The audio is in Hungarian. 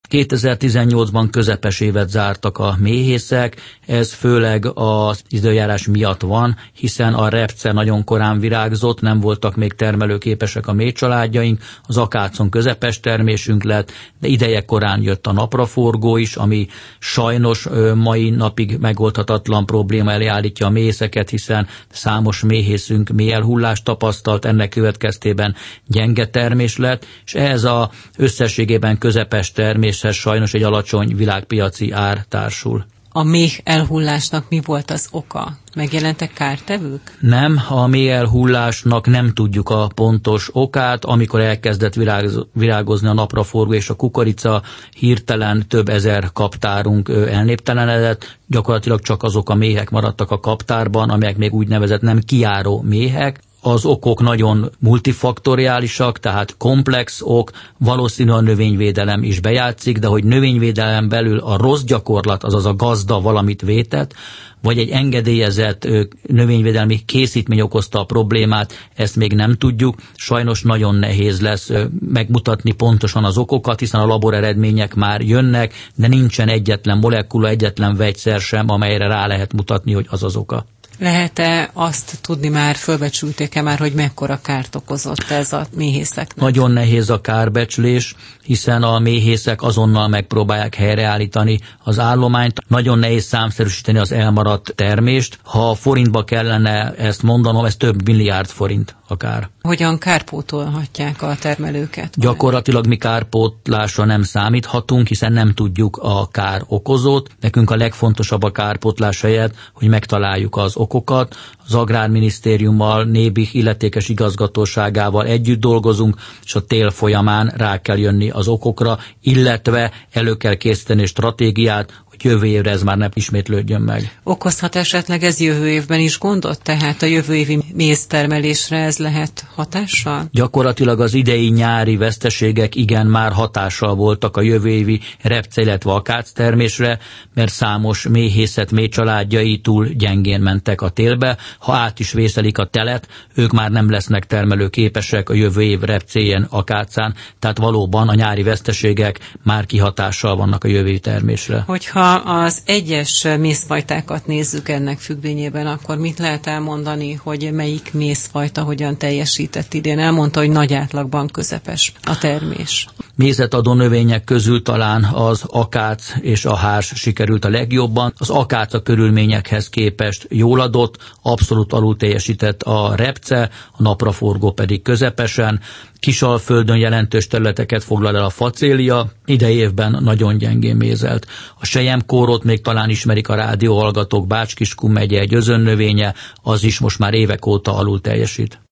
2018-ban közepes évet zártak a méhészek, ez főleg az időjárás miatt van, hiszen a repce nagyon korán virágzott, nem voltak még termelőképesek a méhcsaládjaink, az akácon közepes termésünk lett, de ideje korán jött a napraforgó is, ami sajnos mai napig megoldhatatlan probléma elé állítja a méhészeket, hiszen számos méhészünk méhelhullást tapasztalt, ennek következtében gyenge termés lett, és ehhez a összességében közepes terméshez sajnos egy alacsony világpiaci ár társul. A méh elhullásnak mi volt az oka? Megjelentek kártevők? Nem, a méh elhullásnak nem tudjuk a pontos okát. Amikor elkezdett virágozni a napraforgó és a kukorica, hirtelen több ezer kaptárunk elnéptelenedett. Gyakorlatilag csak azok a méhek maradtak a kaptárban, amelyek még úgynevezett nem kijáró méhek. Az okok nagyon multifaktoriálisak, tehát komplex ok, valószínűleg a növényvédelem is bejátszik, de hogy növényvédelem belül a rossz gyakorlat, azaz a gazda valamit vétett, vagy egy engedélyezett növényvédelmi készítmény okozta a problémát, ezt még nem tudjuk. Sajnos nagyon nehéz lesz megmutatni pontosan az okokat, hiszen a laboreredmények már jönnek, de nincsen egyetlen molekula, egyetlen vegyszer sem, amelyre rá lehet mutatni, hogy az az oka. Lehet-e azt tudni már, fölbecsülték-e már, hogy mekkora kárt okozott ez a méhészeknek? Nagyon nehéz a kárbecslés, hiszen a méhészek azonnal megpróbálják helyreállítani az állományt. Nagyon nehéz számszerűsíteni az elmaradt termést. Ha forintba kellene ezt mondanom, ez több milliárd forint a kár. Hogyan kárpótolhatják a termelőket? Gyakorlatilag mi kárpótlásra nem számíthatunk, hiszen nem tudjuk a kár okozót. Nekünk a legfontosabb a kárpótlás helyett, hogy megtaláljuk az okokat. Az Agrárminisztériummal, NÉBIH illetékes igazgatóságával együtt dolgozunk, és a tél folyamán rá kell jönni az okokra, illetve elő kell készíteni stratégiát, hogy jövő évre ez már ne ismétlődjön meg. Okozhat esetleg ez jövő évben is gondot? Tehát a jövő évi méztermelésre ez lehet hatással? Gyakorlatilag az idei nyári veszteségek igen már hatással voltak a jövő évi repce, illetve akác termésre, mert számos méhészet méhcsaládjai túl gyengén mentek a télbe. Ha át is vészelik a telet, ők már nem lesznek termelőképesek a jövő év repcéjén, akácán, tehát valóban a nyári veszteségek már kihatással vannak a jövő évi termésre. Hogyha az egyes mézfajtákat nézzük ennek függvényében, akkor mit lehet elmondani, hogy melyik mézfajta hogyan teljesített idén? Elmondta, hogy nagy átlagban közepes a termés. Mézet-adó növények közül talán az akác és a hárs sikerült a legjobban. Az akác a körülményekhez képest jól adott, abszolút alul teljesített a repce, a napraforgó pedig közepesen. Kisalföldön jelentős területeket foglal el a facélia, idei évben nagyon gyengén mézelt. A selyemkórót még talán ismerik a rádióhallgatók, Bács-Kiskun megye egy özönnövénye, az is most már évek óta alul teljesít.